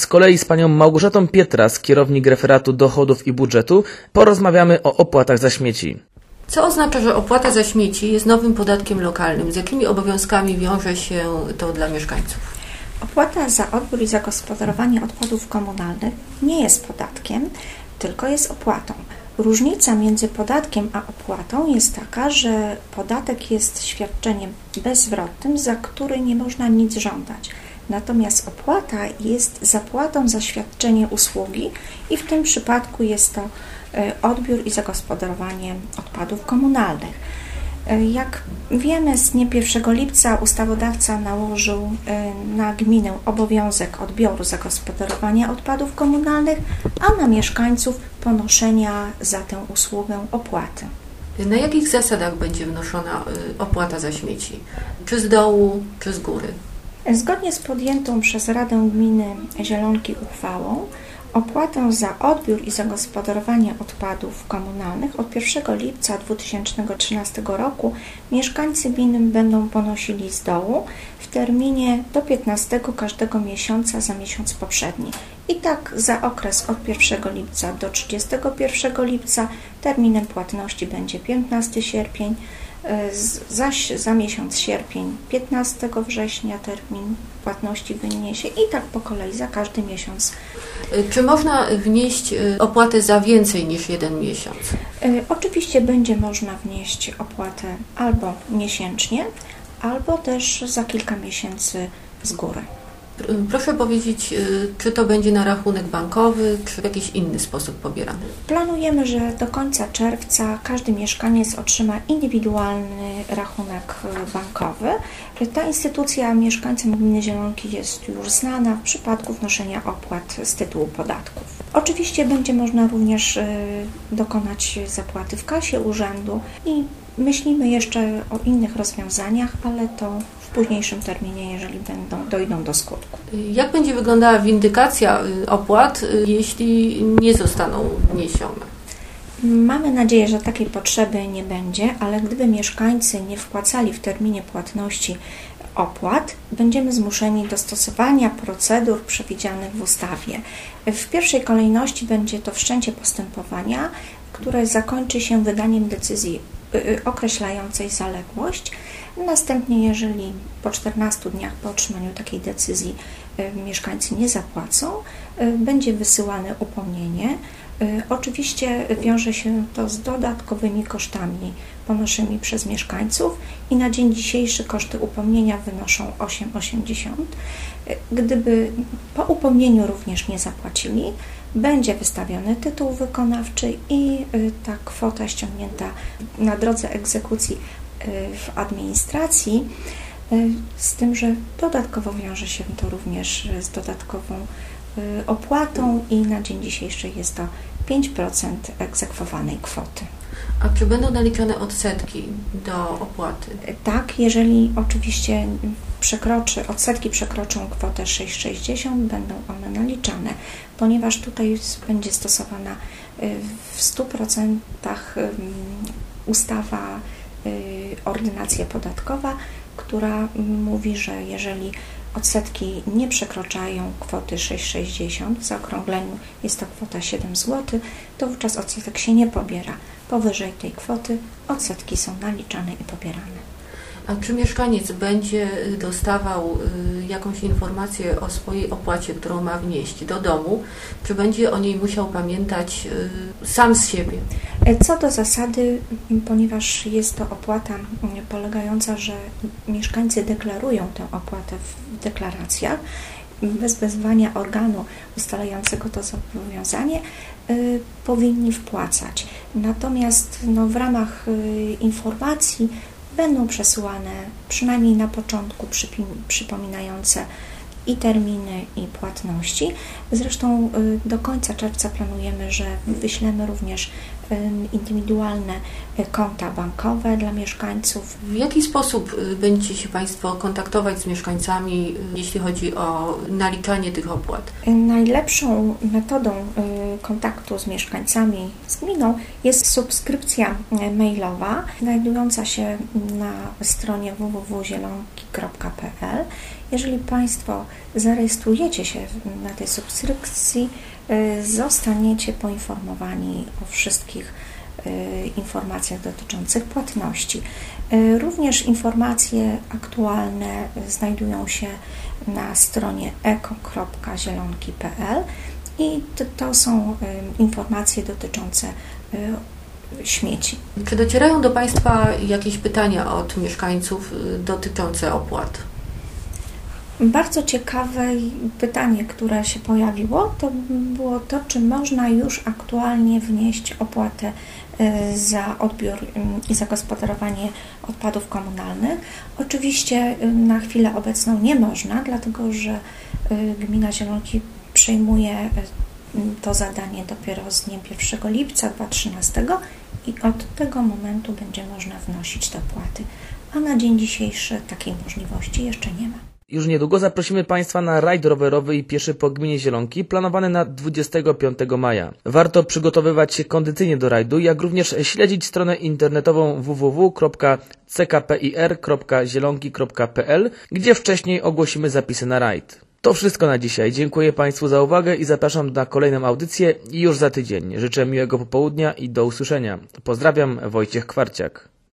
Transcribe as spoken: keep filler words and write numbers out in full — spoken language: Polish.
Z kolei z panią Małgorzatą Pietras, kierownik referatu dochodów i budżetu, porozmawiamy o opłatach za śmieci. Co oznacza, że opłata za śmieci jest nowym podatkiem lokalnym? Z jakimi obowiązkami wiąże się to dla mieszkańców? Opłata za odbiór i zagospodarowanie odpadów komunalnych nie jest podatkiem, tylko jest opłatą. Różnica między podatkiem a opłatą jest taka, że podatek jest świadczeniem bezzwrotnym, za który nie można nic żądać. Natomiast opłata jest zapłatą za świadczenie usługi i w tym przypadku jest to odbiór i zagospodarowanie odpadów komunalnych. Jak wiemy, z dnia pierwszego lipca ustawodawca nałożył na gminę obowiązek odbioru zagospodarowania odpadów komunalnych, a na mieszkańców ponoszenia za tę usługę opłaty. Na jakich zasadach będzie wnoszona opłata za śmieci? Czy z dołu, czy z góry? Zgodnie z podjętą przez Radę Gminy Zielonki uchwałą, opłatę za odbiór i zagospodarowanie odpadów komunalnych od pierwszego lipca dwa tysiące trzynastego roku mieszkańcy gminy będą ponosili z dołu w terminie do piętnastego każdego miesiąca za miesiąc poprzedni. I tak za okres od pierwszego lipca do trzydziestego pierwszego lipca terminem płatności będzie piętnastego sierpnia, zaś za miesiąc sierpień piętnastego września termin płatności wyniesie i tak po kolei za każdy miesiąc. Czy można wnieść opłatę za więcej niż jeden miesiąc? Oczywiście będzie można wnieść opłatę albo miesięcznie, albo też za kilka miesięcy z góry. Proszę powiedzieć, czy to będzie na rachunek bankowy, czy w jakiś inny sposób pobierany? Planujemy, że do końca czerwca każdy mieszkaniec otrzyma indywidualny rachunek bankowy. Ta instytucja mieszkańcom gminy Zielonki jest już znana w przypadku wnoszenia opłat z tytułu podatków. Oczywiście będzie można również dokonać zapłaty w kasie urzędu i myślimy jeszcze o innych rozwiązaniach, ale to w późniejszym terminie, jeżeli będą, dojdą do skutku. Jak będzie wyglądała windykacja opłat, jeśli nie zostaną wniesione? Mamy nadzieję, że takiej potrzeby nie będzie, ale gdyby mieszkańcy nie wpłacali w terminie płatności opłat, będziemy zmuszeni do stosowania procedur przewidzianych w ustawie. W pierwszej kolejności będzie to wszczęcie postępowania, które zakończy się wydaniem decyzji określającej zaległość. Następnie, jeżeli po czternastu dniach po otrzymaniu takiej decyzji mieszkańcy nie zapłacą, będzie wysyłane upomnienie. Oczywiście wiąże się to z dodatkowymi kosztami ponoszonymi przez mieszkańców i na dzień dzisiejszy koszty upomnienia wynoszą osiem osiemdziesiąt. Gdyby po upomnieniu również nie zapłacili, będzie wystawiony tytuł wykonawczy i ta kwota ściągnięta na drodze egzekucji w administracji, z tym, że dodatkowo wiąże się to również z dodatkową opłatą i na dzień dzisiejszy jest to pięć procent egzekwowanej kwoty. A czy będą naliczane odsetki do opłaty? Tak, jeżeli oczywiście przekroczy, odsetki przekroczą kwotę sześć sześćdziesiąt, będą one naliczane, ponieważ tutaj będzie stosowana w stu procentach ustawa ordynacja podatkowa, która mówi, że jeżeli odsetki nie przekraczają kwoty sześć sześćdziesiąt, w zaokrągleniu jest to kwota siedem złotych, to wówczas odsetek się nie pobiera. Powyżej tej kwoty odsetki są naliczane i pobierane. A czy mieszkaniec będzie dostawał jakąś informację o swojej opłacie, którą ma wnieść do domu, czy będzie o niej musiał pamiętać sam z siebie? Co do zasady, ponieważ jest to opłata polegająca, że mieszkańcy deklarują tę opłatę w deklaracjach, bez wezwania organu ustalającego to zobowiązanie, y, powinni wpłacać. Natomiast no, w ramach y, informacji będą przesyłane przynajmniej na początku przypi- przypominające i terminy, i płatności. Zresztą y, do końca czerwca planujemy, że wyślemy również y, indywidualne y, konta bankowe dla mieszkańców. W jaki sposób y, będziecie się Państwo kontaktować z mieszkańcami, y, jeśli chodzi o naliczanie tych opłat? Y, najlepszą metodą kontaktu z mieszkańcami, z gminą jest subskrypcja mailowa znajdująca się na stronie w w w kropka zielonki kropka p l. Jeżeli Państwo zarejestrujecie się na tej subskrypcji, zostaniecie poinformowani o wszystkich informacjach dotyczących płatności. Również informacje aktualne znajdują się na stronie eko kropka zielonki kropka p l i to są informacje dotyczące śmieci. Czy docierają do Państwa jakieś pytania od mieszkańców dotyczące opłat? Bardzo ciekawe pytanie, które się pojawiło, to było to, czy można już aktualnie wnieść opłatę za odbiór i zagospodarowanie odpadów komunalnych. Oczywiście na chwilę obecną nie można, dlatego że Gmina Zielonki przejmuje to zadanie dopiero z dniem pierwszego lipca dwa tysiące trzynastego i od tego momentu będzie można wnosić te opłaty, a na dzień dzisiejszy takiej możliwości jeszcze nie ma. Już niedługo zaprosimy Państwa na rajd rowerowy i pieszy po gminie Zielonki, planowany na dwudziestego piątego maja. Warto przygotowywać się kondycyjnie do rajdu, jak również śledzić stronę internetową w w w kropka c k p i r kropka zielonki kropka p l, gdzie wcześniej ogłosimy zapisy na rajd. To wszystko na dzisiaj. Dziękuję Państwu za uwagę i zapraszam na kolejną audycję już za tydzień. Życzę miłego popołudnia i do usłyszenia. Pozdrawiam, Wojciech Kwarciak.